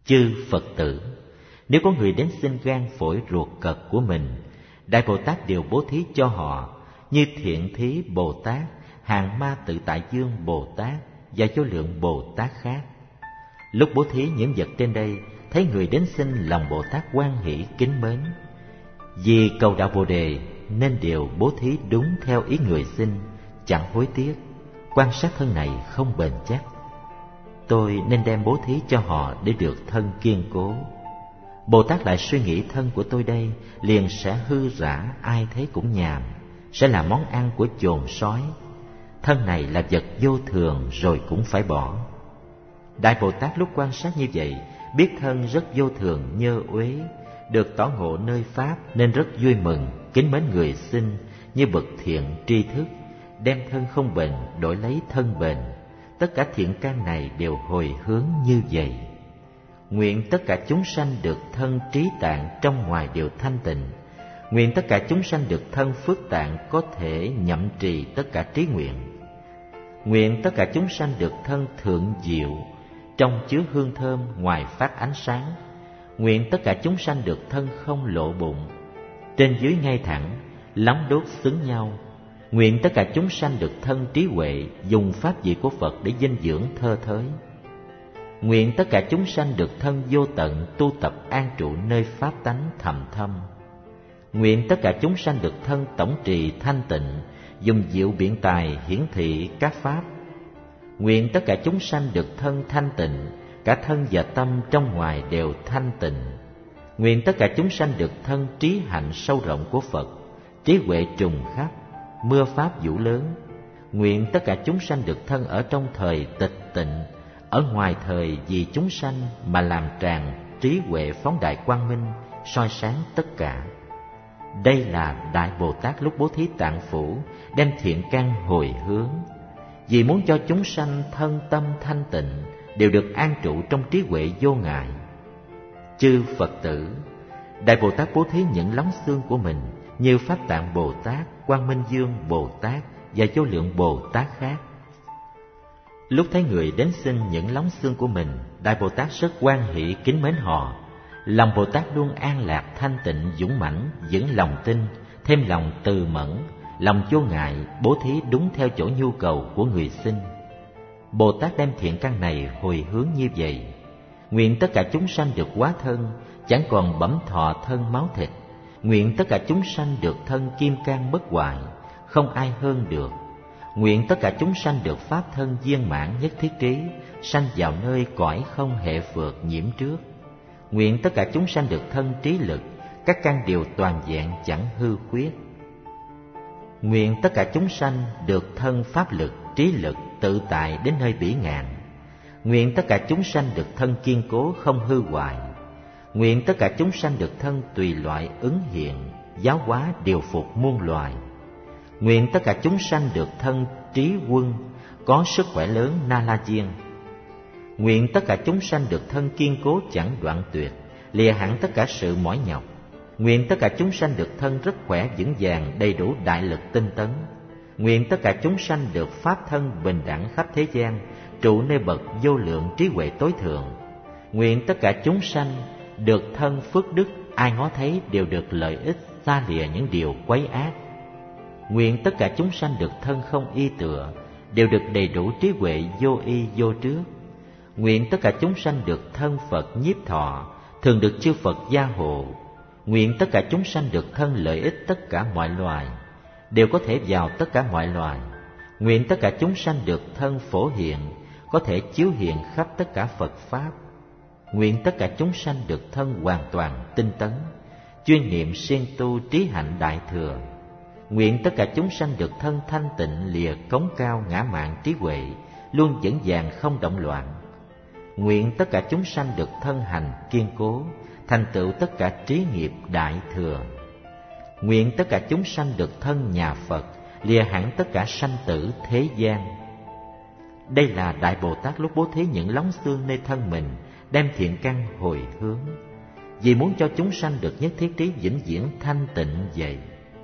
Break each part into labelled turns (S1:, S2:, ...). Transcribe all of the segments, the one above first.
S1: Chư Phật tử, nếu có người đến xin gan phổi ruột cật của mình, Đại Bồ Tát đều bố thí cho họ, như Thiện Thí Bồ Tát, Hàng Ma Tự Tại Dương Bồ Tát và vô lượng Bồ Tát khác. Lúc bố thí những vật trên đây, thấy người đến xin lòng Bồ Tát hoan hỷ kính mến. Vì cầu đạo Bồ Đề nên đều bố thí đúng theo ý người xin, chẳng hối tiếc. Quan sát thân này không bền chắc, tôi nên đem bố thí cho họ để được thân kiên cố. Bồ Tát lại suy nghĩ thân của tôi đây liền sẽ hư rã, ai thấy cũng nhàm, sẽ là món ăn của chồn sói. Thân này là vật vô thường rồi cũng phải bỏ. Đại Bồ Tát lúc quan sát như vậy, biết thân rất vô thường nhơ uế, được tỏ ngộ nơi Pháp nên rất vui mừng, kính mến người xin như bậc thiện tri thức, đem thân không bền đổi lấy thân bền. Tất cả thiện căn này đều hồi hướng như vậy. Nguyện tất cả chúng sanh được thân trí tạng trong ngoài đều thanh tịnh. Nguyện tất cả chúng sanh được thân phước tạng có thể nhậm trì tất cả trí nguyện. Nguyện tất cả chúng sanh được thân thượng diệu, trong chứa hương thơm, ngoài phát ánh sáng. Nguyện tất cả chúng sanh được thân không lộ bụng, trên dưới ngay thẳng, lóng đốt xứng nhau. Nguyện tất cả chúng sanh được thân trí huệ, dùng pháp vị của Phật để dinh dưỡng thơ thới. Nguyện tất cả chúng sanh được thân vô tận, tu tập an trụ nơi pháp tánh thầm thâm. Nguyện tất cả chúng sanh được thân tổng trì thanh tịnh, dùng diệu biện tài hiển thị các pháp. Nguyện tất cả chúng sanh được thân thanh tịnh, cả thân và tâm trong ngoài đều thanh tịnh. Nguyện tất cả chúng sanh được thân trí hạnh sâu rộng của Phật, trí huệ trùng khắp, mưa pháp vũ lớn. Nguyện tất cả chúng sanh được thân ở trong thời tịch tịnh, ở ngoài thời vì chúng sanh mà làm tràn trí huệ phóng đại quang minh, soi sáng tất cả. Đây là Đại Bồ Tát lúc bố thí tạng phủ, đem thiện căn hồi hướng, vì muốn cho chúng sanh thân tâm thanh tịnh, đều được an trụ trong trí huệ vô ngại. Chư Phật tử, Đại Bồ Tát bố thí những lóng xương của mình như Pháp Tạng Bồ Tát, Quang Minh Dương Bồ Tát và vô lượng Bồ Tát khác. Lúc thấy người đến xin những lóng xương của mình, Đại Bồ Tát rất hoan hỷ kính mến họ. Lòng Bồ Tát luôn an lạc thanh tịnh dũng mãnh, vững lòng tin, thêm lòng từ mẫn, lòng vô ngại, bố thí đúng theo chỗ nhu cầu của người xin. Bồ Tát đem thiện căn này hồi hướng như vậy. Nguyện tất cả chúng sanh được hóa thân, chẳng còn bẩm thọ thân máu thịt. Nguyện tất cả chúng sanh được thân kim cang bất hoại, không ai hơn được. Nguyện tất cả chúng sanh được pháp thân viên mãn nhất thiết trí, sanh vào nơi cõi không hệ phượt nhiễm trước. Nguyện tất cả chúng sanh được thân trí lực, các căn đều toàn vẹn chẳng hư khuyết. Nguyện tất cả chúng sanh được thân pháp lực, trí lực tự tại đến nơi bỉ ngạn. Nguyện tất cả chúng sanh được thân kiên cố không hư hoại. Nguyện tất cả chúng sanh được thân tùy loại ứng hiện, giáo hóa điều phục muôn loài. Nguyện tất cả chúng sanh được thân trí quân, có sức khỏe lớn na la diên. Nguyện tất cả chúng sanh được thân kiên cố chẳng đoạn tuyệt, lìa hẳn tất cả sự mỏi nhọc. Nguyện tất cả chúng sanh được thân rất khỏe vững vàng, đầy đủ đại lực tinh tấn. Nguyện tất cả chúng sanh được pháp thân bình đẳng khắp thế gian, trụ nơi bậc vô lượng trí huệ tối thượng. Nguyện tất cả chúng sanh được thân phước đức, ai ngó thấy đều được lợi ích, xa lìa những điều quấy ác. Nguyện tất cả chúng sanh được thân không y tựa, đều được đầy đủ trí huệ vô y vô trước. Nguyện tất cả chúng sanh được thân Phật nhiếp thọ, thường được chư Phật gia hộ. Nguyện tất cả chúng sanh được thân lợi ích tất cả mọi loài, đều có thể vào tất cả mọi loài. Nguyện tất cả chúng sanh được thân phổ hiện, có thể chiếu hiện khắp tất cả Phật Pháp. Nguyện tất cả chúng sanh được thân hoàn toàn tinh tấn, chuyên niệm siêng tu trí hạnh đại thừa. Nguyện tất cả chúng sanh được thân thanh tịnh, lìa cống cao ngã mạn trí huệ, luôn vững vàng không động loạn. Nguyện tất cả chúng sanh được thân hành kiên cố, thành tựu tất cả trí nghiệp đại thừa. Nguyện tất cả chúng sanh được thân nhà Phật, lìa hẳn tất cả sanh tử thế gian. Đây là Đại Bồ Tát lúc bố thí những lóng xương nơi thân mình, đem thiện căn hồi hướng, vì muốn cho chúng sanh được nhất thiết trí vĩnh viễn thanh tịnh vậy.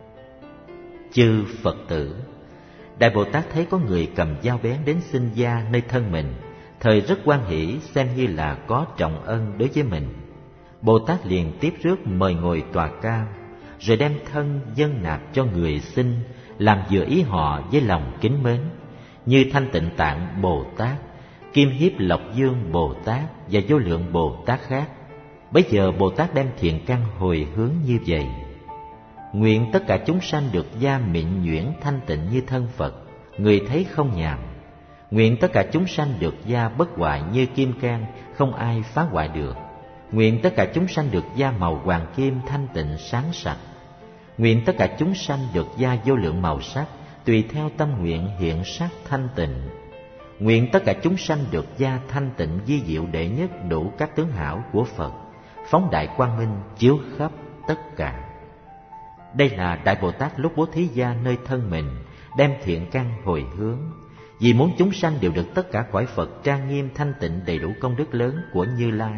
S1: Chư Phật tử, Đại Bồ Tát thấy có người cầm dao bén đến xin da nơi thân mình, thời rất hoan hỷ, xem như là có trọng ân đối với mình. Bồ Tát liền tiếp rước mời ngồi tòa cao, rồi đem thân dâng nạp cho người xin, làm vừa ý họ với lòng kính mến, như Thanh Tịnh Tạng Bồ Tát, Kim Hiếp Lộc Dương Bồ Tát và vô lượng Bồ Tát khác. Bấy giờ Bồ Tát đem thiện căn hồi hướng như vậy: nguyện tất cả chúng sanh được gia mịn nhuyễn thanh tịnh như thân Phật, người thấy không nhàm. Nguyện tất cả chúng sanh được gia bất hoại như kim cang, không ai phá hoại được. Nguyện tất cả chúng sanh được gia màu hoàng kim thanh tịnh sáng sạch. Nguyện tất cả chúng sanh được gia vô lượng màu sắc, tùy theo tâm nguyện hiện sắc thanh tịnh. Nguyện tất cả chúng sanh được gia thanh tịnh vi diệu đệ nhất đủ các tướng hảo của Phật, phóng đại quang minh chiếu khắp tất cả. Đây là Đại Bồ Tát lúc bố thí gia nơi thân mình, đem thiện căn hồi hướng, vì muốn chúng sanh đều được tất cả cõi Phật trang nghiêm thanh tịnh đầy đủ công đức lớn của Như Lai.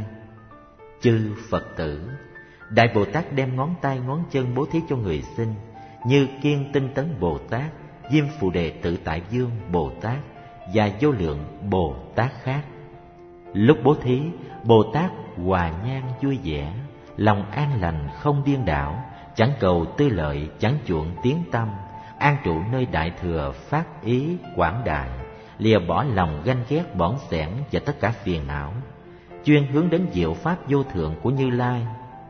S1: Chư Phật tử, Đại Bồ Tát đem ngón tay ngón chân bố thí cho người xin, như Kiên Tinh Tấn Bồ Tát, Diêm Phù Đề Tự Tại Dương Bồ Tát và vô lượng Bồ Tát khác. Lúc bố thí, Bồ Tát hòa nhang vui vẻ, lòng an lành không điên đảo, chẳng cầu tư lợi, chẳng chuộng tiếng tâm, an trụ nơi đại thừa phát ý quảng đại, lìa bỏ lòng ganh ghét bỏng xẻn và tất cả phiền não, chuyên hướng đến diệu pháp vô thượng của Như Lai.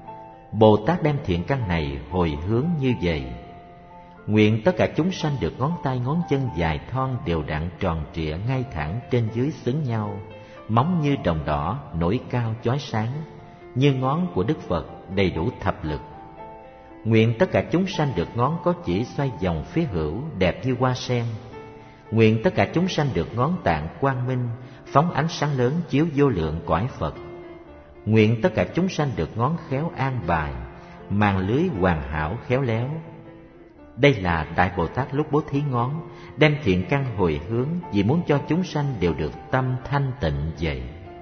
S1: Bồ Tát đem thiện căn này hồi hướng như vậy: nguyện tất cả chúng sanh được ngón tay ngón chân dài thon đều đặn tròn trịa ngay thẳng trên dưới xứng nhau, móng như đồng đỏ nổi cao chói sáng, như ngón của Đức Phật đầy đủ thập lực. Nguyện tất cả chúng sanh được ngón có chỉ xoay vòng phía hữu đẹp như hoa sen. Nguyện tất cả chúng sanh được ngón tạng quang minh, phóng ánh sáng lớn chiếu vô lượng cõi Phật. Nguyện tất cả chúng sanh được ngón khéo an bài, màn lưới hoàn hảo khéo léo. Đây là Đại Bồ Tát lúc bố thí ngón, đem thiện căn hồi hướng, vì muốn cho chúng sanh đều được tâm thanh tịnh vậy.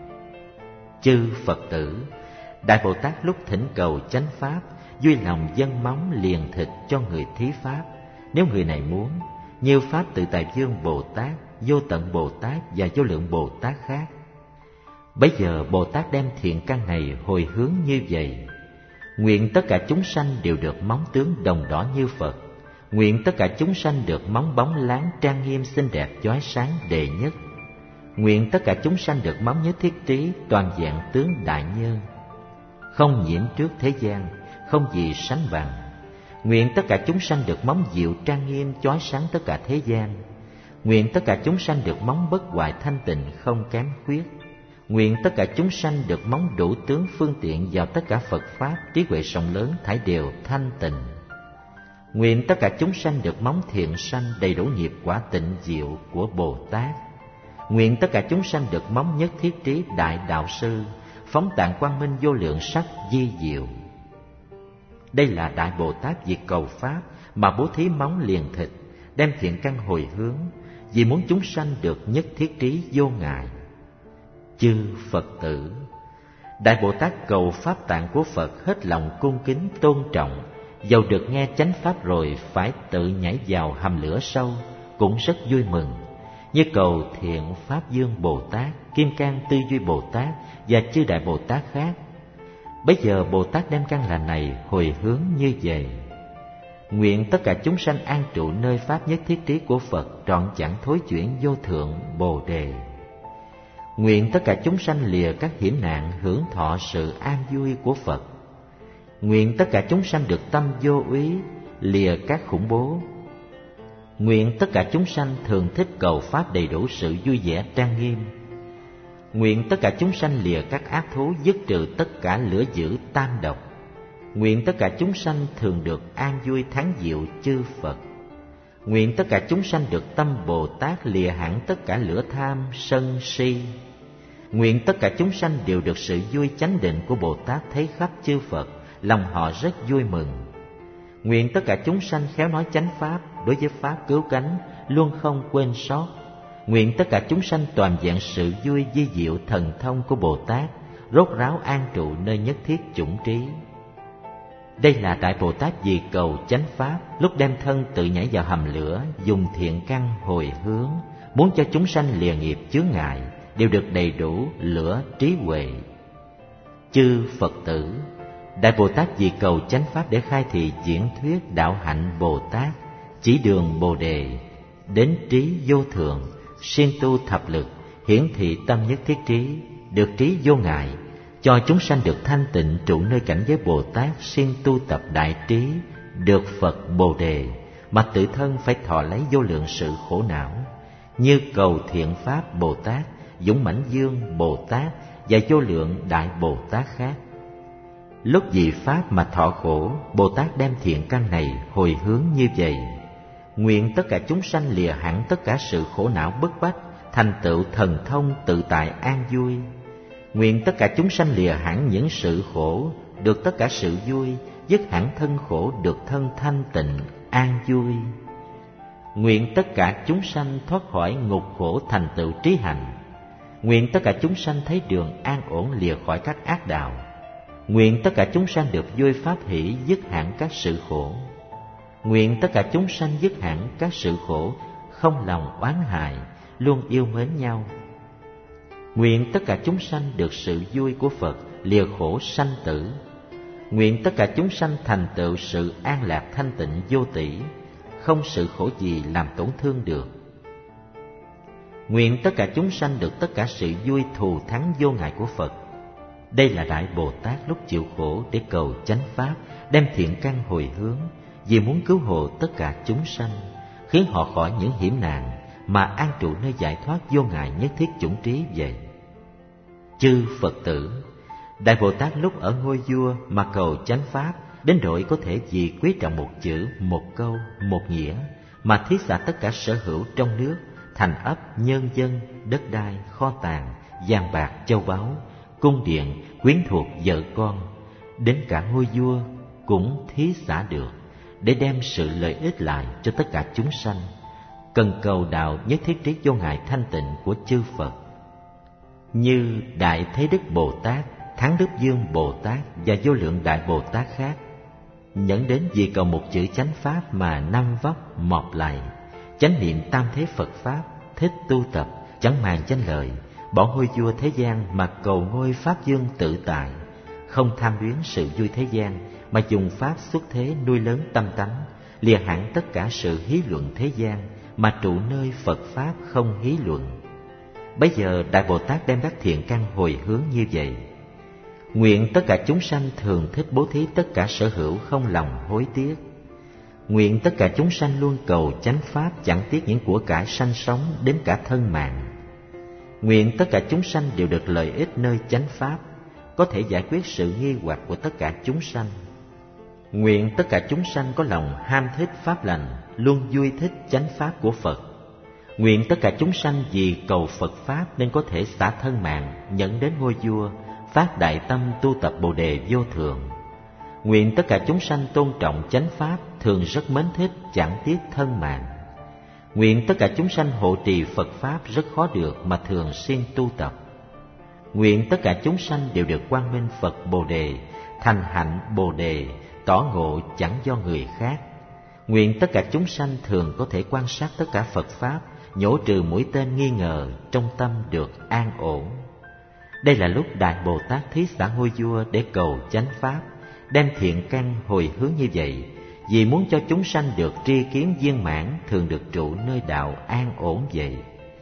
S1: Chư Phật tử, Đại Bồ Tát lúc thỉnh cầu chánh pháp, vui lòng dâng móng liền thịt cho người thí pháp, nếu người này muốn, như Pháp Tự Tại Dương Bồ Tát, Vô Tận Bồ Tát và vô lượng Bồ Tát khác. Bấy giờ Bồ Tát đem thiện căn này hồi hướng như vậy: nguyện tất cả chúng sanh đều được móng tướng đồng đỏ như Phật. Nguyện tất cả chúng sanh được móng bóng láng trang nghiêm xinh đẹp chói sáng đệ nhất. Nguyện tất cả chúng sanh được móng nhất thiết trí toàn vẹn tướng đại nhân, không nhiễm trước thế gian, không gì sánh bằng. Nguyện tất cả chúng sanh được móng diệu trang nghiêm chói sáng tất cả thế gian. Nguyện tất cả chúng sanh được móng bất hoại thanh tịnh không kém khuyết. Nguyện tất cả chúng sanh được móng đủ tướng phương tiện vào tất cả Phật pháp trí huệ rộng lớn thải đều thanh tịnh. Nguyện tất cả chúng sanh được móng thiện sanh đầy đủ nghiệp quả tịnh diệu của Bồ Tát. Nguyện tất cả chúng sanh được móng nhất thiết trí đại đạo sư, phóng tạng quang minh vô lượng sắc di diệu. Đây là Đại Bồ Tát vì cầu pháp mà bố thí móng liền thịt, đem thiện căn hồi hướng, vì muốn chúng sanh được nhất thiết trí vô ngại. Chư Phật tử, Đại Bồ Tát cầu pháp tạng của Phật hết lòng cung kính tôn trọng, dầu được nghe chánh pháp rồi phải tự nhảy vào hầm lửa sâu, cũng rất vui mừng, như cầu Thiện Pháp Dương Bồ Tát, Kim Cang Tư Duy Bồ Tát và chư Đại Bồ Tát khác. Bấy giờ Bồ Tát đem căn lành này hồi hướng như vậy: nguyện tất cả chúng sanh an trụ nơi pháp nhất thiết trí của Phật trọn chẳng thối chuyển vô thượng Bồ Đề. Nguyện tất cả chúng sanh lìa các hiểm nạn hưởng thọ sự an vui của Phật. Nguyện tất cả chúng sanh được tâm vô úy, lìa các khủng bố. Nguyện tất cả chúng sanh thường thích cầu pháp đầy đủ sự vui vẻ trang nghiêm. Nguyện tất cả chúng sanh lìa các ác thú, dứt trừ tất cả lửa dữ tam độc. Nguyện tất cả chúng sanh thường được an vui thắng diệu chư Phật. Nguyện tất cả chúng sanh được tâm Bồ Tát lìa hẳn tất cả lửa tham, sân, si. Nguyện tất cả chúng sanh đều được sự vui chánh định của Bồ Tát thấy khắp chư Phật, lòng họ rất vui mừng. Nguyện tất cả chúng sanh khéo nói chánh pháp, đối với pháp cứu cánh, luôn không quên sót. Nguyện tất cả chúng sanh toàn vẹn sự vui vi diệu thần thông của Bồ Tát, rốt ráo an trụ nơi nhất thiết chủng trí. Đây là Đại Bồ Tát vì cầu chánh pháp, lúc đem thân tự nhảy vào hầm lửa, dùng thiện căn hồi hướng, muốn cho chúng sanh lìa nghiệp chướng ngại, đều được đầy đủ lửa trí huệ. Chư Phật tử, Đại Bồ Tát vì cầu chánh pháp để khai thị diễn thuyết đạo hạnh Bồ Tát, chỉ đường Bồ Đề, đến trí vô thượng, siêng tu thập lực, hiển thị tâm nhất thiết trí, được trí vô ngại, cho chúng sanh được thanh tịnh trụ nơi cảnh giới Bồ Tát, siêng tu tập đại trí, được Phật Bồ Đề, mà tự thân phải thọ lấy vô lượng sự khổ não, như cầu thiện pháp Bồ Tát, dũng mãnh dương Bồ Tát và vô lượng đại Bồ Tát khác. Lúc vì pháp mà thọ khổ, Bồ Tát đem thiện căn này hồi hướng như vậy: nguyện tất cả chúng sanh lìa hẳn tất cả sự khổ não bức bách, thành tựu thần thông tự tại an vui. Nguyện tất cả chúng sanh lìa hẳn những sự khổ, được tất cả sự vui, dứt hẳn thân khổ, được thân thanh tịnh an vui. Nguyện tất cả chúng sanh thoát khỏi ngục khổ, thành tựu trí hạnh. Nguyện tất cả chúng sanh thấy đường an ổn, lìa khỏi các ác đạo. Nguyện tất cả chúng sanh được vui pháp hỷ, dứt hẳn các sự khổ. Nguyện tất cả chúng sanh dứt hẳn các sự khổ, không lòng oán hại, luôn yêu mến nhau. Nguyện tất cả chúng sanh được sự vui của Phật, lìa khổ sanh tử. Nguyện tất cả chúng sanh thành tựu sự an lạc thanh tịnh vô tỷ, không sự khổ gì làm tổn thương được. Nguyện tất cả chúng sanh được tất cả sự vui thù thắng vô ngại của Phật. Đây là Đại Bồ Tát lúc chịu khổ để cầu chánh pháp, đem thiện căn hồi hướng, vì muốn cứu hộ tất cả chúng sanh, khiến họ khỏi những hiểm nạn, mà an trụ nơi giải thoát vô ngại nhất thiết chủng trí vậy. Chư Phật tử, Đại Bồ Tát lúc ở ngôi vua mà cầu chánh pháp, đến độ có thể vì quý trọng một chữ, một câu, một nghĩa, mà thí xả tất cả sở hữu trong nước, thành ấp, nhân dân, đất đai, kho tàng, vàng bạc, châu báu, cung điện, quyến thuộc, vợ con, đến cả ngôi vua cũng thí xả được, để đem sự lợi ích lại cho tất cả chúng sanh, cần cầu đạo nhất thiết trí vô ngại thanh tịnh của chư Phật. Như Đại Thế Đức Bồ Tát, Thắng Đức Dương Bồ Tát và vô lượng đại Bồ Tát khác, nhẫn đến vì cầu một chữ chánh pháp mà năm vóc mọp lạy, chánh niệm tam thế Phật pháp, thích tu tập, chẳng màng danh lợi, bỏ ngôi vua thế gian mà cầu ngôi pháp dương tự tại, không tham luyến sự vui thế gian, mà dùng pháp xuất thế nuôi lớn tâm tánh, lìa hẳn tất cả sự hí luận thế gian, mà trụ nơi Phật pháp không hí luận. Bấy giờ Đại Bồ Tát đem các thiện căn hồi hướng như vậy: nguyện tất cả chúng sanh thường thích bố thí tất cả sở hữu, không lòng hối tiếc. Nguyện tất cả chúng sanh luôn cầu chánh pháp, chẳng tiếc những của cải sanh sống đến cả thân mạng. Nguyện tất cả chúng sanh đều được lợi ích nơi chánh pháp, có thể giải quyết sự nghi hoặc của tất cả chúng sanh. Nguyện tất cả chúng sanh có lòng ham thích pháp lành, luôn vui thích chánh pháp của Phật. Nguyện tất cả chúng sanh vì cầu Phật pháp nên có thể xả thân mạng, nhẫn đến ngôi vua, phát đại tâm tu tập Bồ Đề vô thượng. Nguyện tất cả chúng sanh tôn trọng chánh pháp, thường rất mến thích, chẳng tiếc thân mạng. Nguyện tất cả chúng sanh hộ trì Phật pháp rất khó được, mà thường siêng tu tập. Nguyện tất cả chúng sanh đều được quang minh Phật Bồ Đề, thành hạnh Bồ Đề, tỏ ngộ chẳng do người khác. Nguyện tất cả chúng sanh thường có thể quan sát tất cả Phật pháp, nhổ trừ mũi tên nghi ngờ, trong tâm được an ổn. Đây là lúc Đại Bồ Tát thí xả ngôi vua để cầu chánh pháp, đem thiện căn hồi hướng như vậy, vì muốn cho chúng sanh được tri kiến viên mãn, thường được trụ nơi đạo an ổn vậy.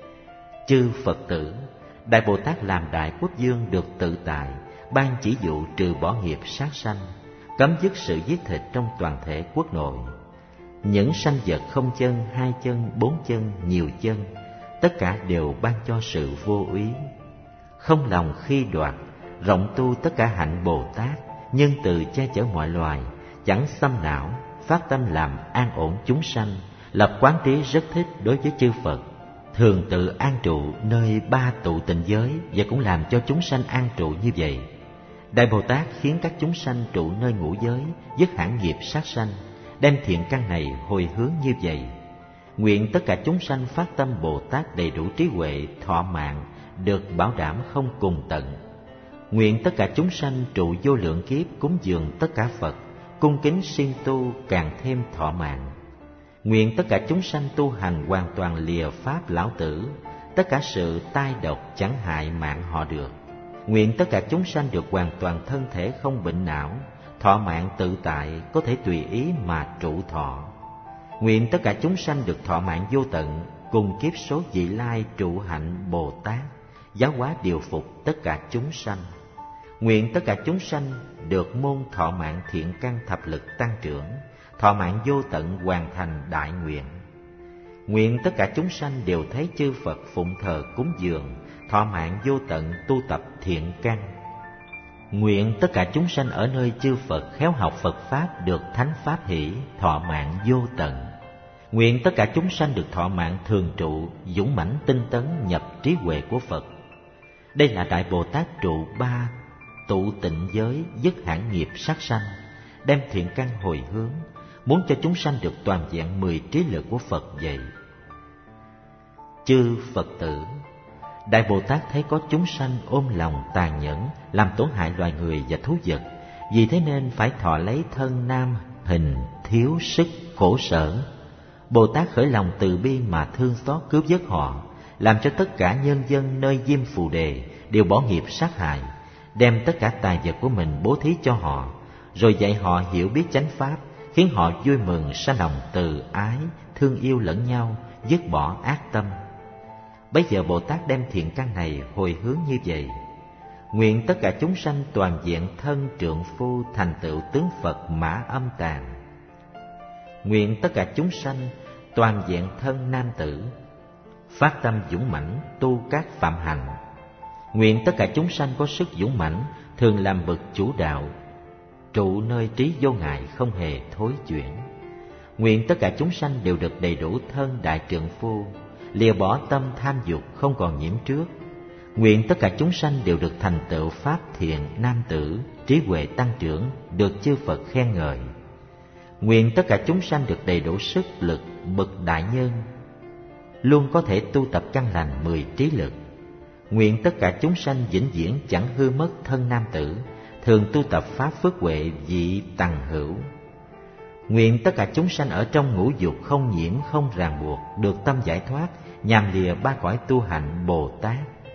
S1: Chư Phật tử, Đại Bồ Tát làm Đại Quốc Vương được tự tại, ban chỉ dụ trừ bỏ nghiệp sát sanh, cấm dứt sự giết thịt trong toàn thể quốc nội. Những sanh vật không chân, hai chân, bốn chân, nhiều chân, tất cả đều ban cho sự vô úy. Không lòng khi đoạt, rộng tu tất cả hạnh Bồ Tát, nhân từ che chở mọi loài, chẳng xâm não, phát tâm làm an ổn chúng sanh, lập quán trí rất thích đối với chư Phật, thường tự an trụ nơi ba tụ tịnh giới, và cũng làm cho chúng sanh an trụ như vậy. Đại Bồ Tát khiến các chúng sanh trụ nơi ngũ giới, dứt hẳn nghiệp sát sanh, đem thiện căn này hồi hướng như vậy. Nguyện tất cả chúng sanh phát tâm Bồ Tát đầy đủ trí huệ, thọ mạng, được bảo đảm không cùng tận. Nguyện tất cả chúng sanh trụ vô lượng kiếp, cúng dường tất cả Phật, cung kính siêng tu, càng thêm thọ mạng. Nguyện tất cả chúng sanh tu hành hoàn toàn lìa pháp lão tử, tất cả sự tai độc chẳng hại mạng họ được. Nguyện tất cả chúng sanh được hoàn toàn thân thể không bệnh não, thọ mạng tự tại, có thể tùy ý mà trụ thọ. Nguyện tất cả chúng sanh được thọ mạng vô tận, cùng kiếp số vị lai trụ hạnh Bồ Tát, giáo hóa điều phục tất cả chúng sanh. Nguyện tất cả chúng sanh được môn thọ mạng thiện căn thập lực tăng trưởng, thọ mạng vô tận hoàn thành đại nguyện. Nguyện tất cả chúng sanh đều thấy chư Phật phụng thờ cúng dường, thọ mạng vô tận tu tập thiện căn. Nguyện tất cả chúng sanh ở nơi chư Phật khéo học Phật Pháp được thánh Pháp hỷ, thọ mạng vô tận. Nguyện tất cả chúng sanh được thọ mạng thường trụ, dũng mãnh tinh tấn nhập trí huệ của Phật. Đây là Đại Bồ Tát trụ ba tụ tịnh giới, dứt hãn nghiệp sát sanh, đem thiện căn hồi hướng, muốn cho chúng sanh được toàn vẹn 10 trí lực của Phật vậy. Chư Phật tử, Đại Bồ Tát thấy có chúng sanh ôm lòng tàn nhẫn, làm tổn hại loài người và thú vật, vì thế nên phải thọ lấy thân nam hình, thiếu sức, khổ sở. Bồ Tát khởi lòng từ bi mà thương xót cứu vớt họ, làm cho tất cả nhân dân nơi Diêm Phù Đề đều bỏ nghiệp sát hại, đem tất cả tài vật của mình bố thí cho họ, rồi dạy họ hiểu biết chánh pháp, khiến họ vui mừng sanh lòng từ ái, thương yêu lẫn nhau, dứt bỏ ác tâm. Bấy giờ Bồ Tát đem thiện căn này hồi hướng như vậy: nguyện tất cả chúng sanh toàn diện thân trượng phu thành tựu tướng Phật Mã Âm Tàng. Nguyện tất cả chúng sanh toàn diện thân nam tử, phát tâm dũng mãnh tu các phạm hạnh. Nguyện tất cả chúng sanh có sức dũng mãnh, thường làm bậc chủ đạo, trụ nơi trí vô ngại không hề thối chuyển. Nguyện tất cả chúng sanh đều được đầy đủ thân đại trượng phu, lìa bỏ tâm tham dục không còn nhiễm trước. Nguyện tất cả chúng sanh đều được thành tựu pháp thiện nam tử, trí huệ tăng trưởng, được chư Phật khen ngợi. Nguyện tất cả chúng sanh được đầy đủ sức lực bậc đại nhân, luôn có thể tu tập căn lành 10 trí lực. Nguyện tất cả chúng sanh vĩnh viễn chẳng hư mất thân nam tử, thường tu tập pháp phước huệ vị tằng hữu. Nguyện tất cả chúng sanh ở trong ngũ dục không nhiễm không ràng buộc, được tâm giải thoát, nhằm lìa ba cõi tu hạnh Bồ Tát.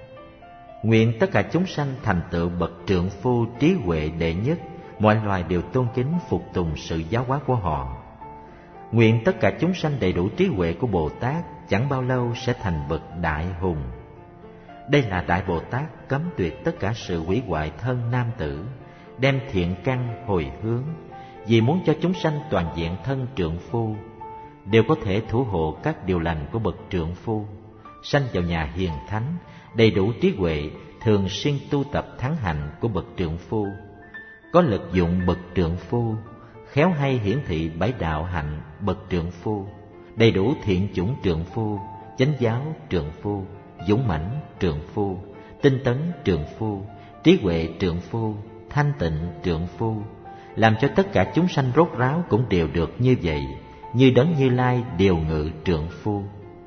S1: Nguyện tất cả chúng sanh thành tựu bậc trượng phu trí huệ đệ nhất, mọi loài đều tôn kính phục tùng sự giáo hóa của họ. Nguyện tất cả chúng sanh đầy đủ trí huệ của Bồ Tát, chẳng bao lâu sẽ thành bậc đại hùng. Đây là Đại Bồ Tát cấm tuyệt tất cả sự hủy hoại thân nam tử, đem thiện căn hồi hướng, vì muốn cho chúng sanh toàn diện thân trượng phu, đều có thể thủ hộ các điều lành của bậc trượng phu, sanh vào nhà hiền thánh, đầy đủ trí huệ, thường xuyên tu tập thắng hạnh của bậc trượng phu, có lực dụng bậc trượng phu, khéo hay hiển thị bảy đạo hạnh bậc trượng phu, đầy đủ thiện chủng trượng phu, chánh giáo trượng phu, dũng mãnh trượng phu, tinh tấn trượng phu, trí huệ trượng phu, thanh tịnh trượng phu, làm cho tất cả chúng sanh rốt ráo cũng đều được như vậy, như Đấng Như Lai điều ngự trượng phu.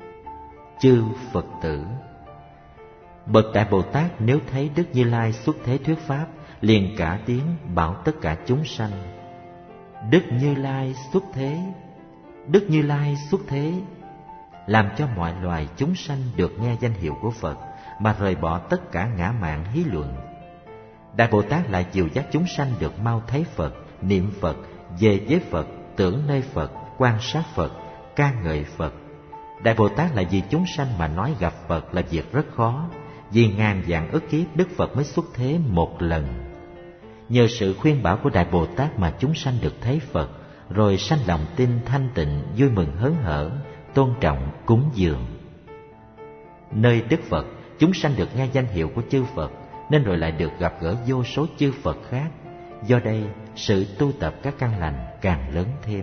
S1: Chư Phật tử, bậc Đại Bồ Tát nếu thấy Đức Như Lai xuất thế thuyết pháp, liền cả tiếng bảo tất cả chúng sanh: Đức Như Lai xuất thế, Đức Như Lai xuất thế, làm cho mọi loài chúng sanh được nghe danh hiệu của Phật mà rời bỏ tất cả ngã mạn hí luận. Đại Bồ Tát lại dìu dắt chúng sanh được mau thấy Phật, niệm Phật, về với Phật, tưởng nơi Phật, quan sát Phật, ca ngợi Phật. Đại Bồ Tát lại vì chúng sanh mà nói gặp Phật là việc rất khó, vì ngàn vạn ức kiếp Đức Phật mới xuất thế một lần. Nhờ sự khuyên bảo của Đại Bồ Tát mà chúng sanh được thấy Phật, rồi sanh lòng tin thanh tịnh, vui mừng hớn hở, tôn trọng cúng dường. Nơi Đức Phật, chúng sanh được nghe danh hiệu của chư Phật, nên rồi lại được gặp gỡ vô số chư Phật khác. Do đây, sự tu tập các căn lành càng lớn thêm.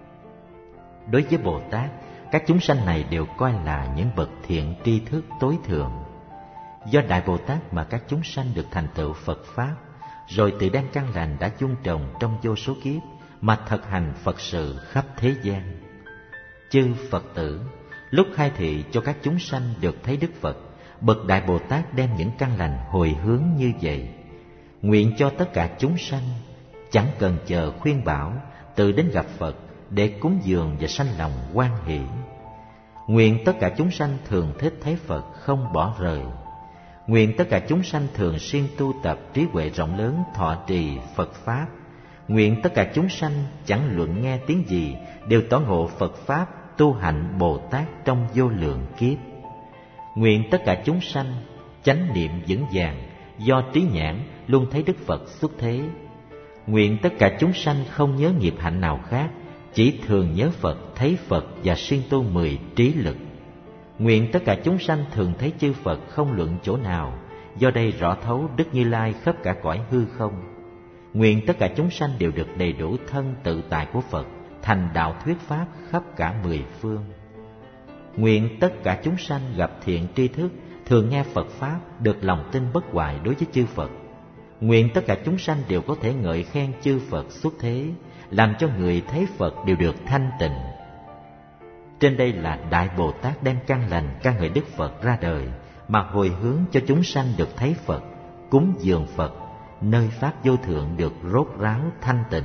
S1: Đối với Bồ Tát, các chúng sanh này đều coi là những bậc thiện tri thức tối thượng. Do Đại Bồ Tát mà các chúng sanh được thành tựu Phật Pháp, rồi tự đem căn lành đã dung trồng trong vô số kiếp mà thực hành Phật sự khắp thế gian. Chư Phật tử, lúc khai thị cho các chúng sanh được thấy Đức Phật, bậc Đại Bồ Tát đem những căn lành hồi hướng như vậy, nguyện cho tất cả chúng sanh chẳng cần chờ khuyên bảo, tự đến gặp Phật để cúng dường và sanh lòng hoan hỷ. Nguyện tất cả chúng sanh thường thích thấy Phật không bỏ rời. Nguyện tất cả chúng sanh thường siêng tu tập trí huệ rộng lớn thọ trì Phật Pháp. Nguyện tất cả chúng sanh chẳng luận nghe tiếng gì đều tỏ ngộ Phật Pháp tu hạnh Bồ Tát trong vô lượng kiếp. Nguyện tất cả chúng sanh chánh niệm vững vàng do trí nhãn luôn thấy Đức Phật xuất thế. Nguyện tất cả chúng sanh không nhớ nghiệp hạnh nào khác, chỉ thường nhớ Phật, thấy Phật và siêng tu 10 trí lực. Nguyện tất cả chúng sanh thường thấy chư Phật không luận chỗ nào, do đây rõ thấu Đức Như Lai khắp cả cõi hư không. Nguyện tất cả chúng sanh đều được đầy đủ thân tự tại của Phật, thành đạo thuyết pháp khắp cả 10 phương. Nguyện tất cả chúng sanh gặp thiện tri thức, thường nghe Phật Pháp, được lòng tin bất hoại đối với chư Phật. Nguyện tất cả chúng sanh đều có thể ngợi khen chư Phật xuất thế, làm cho người thấy Phật đều được thanh tịnh. Trên đây là Đại Bồ Tát đem căn lành ca ngợi Đức Phật ra đời, mà hồi hướng cho chúng sanh được thấy Phật, cúng dường Phật, nơi Pháp vô thượng được rốt ráo thanh tịnh.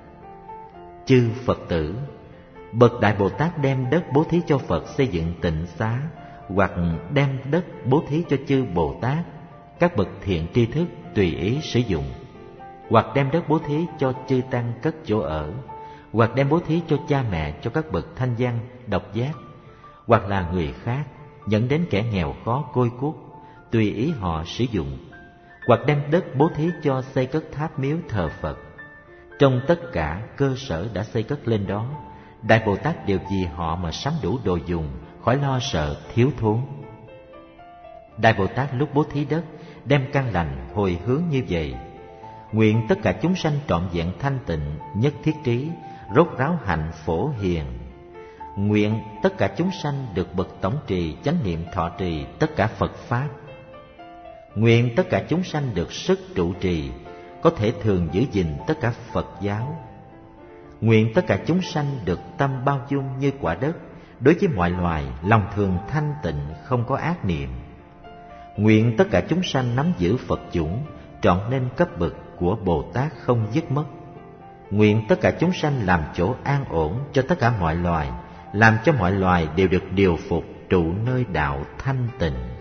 S1: Chư Phật tử, bậc Đại Bồ Tát đem đất bố thí cho Phật xây dựng tịnh xá, hoặc đem đất bố thí cho chư Bồ Tát, các bậc thiện tri thức tùy ý sử dụng, hoặc đem đất bố thí cho chư tăng cất chỗ ở, hoặc đem bố thí cho cha mẹ, cho các bậc thanh văn, độc giác, hoặc là người khác, dẫn đến kẻ nghèo khó côi cút, tùy ý họ sử dụng, hoặc đem đất bố thí cho xây cất tháp miếu thờ Phật. Trong tất cả cơ sở đã xây cất lên đó, Đại Bồ Tát đều vì họ mà sắm đủ đồ dùng, khỏi lo sợ thiếu thốn. Đại Bồ Tát lúc bố thí đất, đem căn lành hồi hướng như vậy: nguyện tất cả chúng sanh trọn vẹn thanh tịnh, nhất thiết trí, rốt ráo hạnh phổ hiền. Nguyện tất cả chúng sanh được bậc tổng trì chánh niệm thọ trì tất cả Phật Pháp. Nguyện tất cả chúng sanh được sức trụ trì, có thể thường giữ gìn tất cả Phật giáo. Nguyện tất cả chúng sanh được tâm bao dung như quả đất, đối với mọi loài lòng thường thanh tịnh, không có ác niệm. Nguyện tất cả chúng sanh nắm giữ Phật chủng, trọn nên cấp bậc của Bồ Tát không dứt mất. Nguyện tất cả chúng sanh làm chỗ an ổn cho tất cả mọi loài, làm cho mọi loài đều được điều phục trụ nơi đạo thanh tịnh.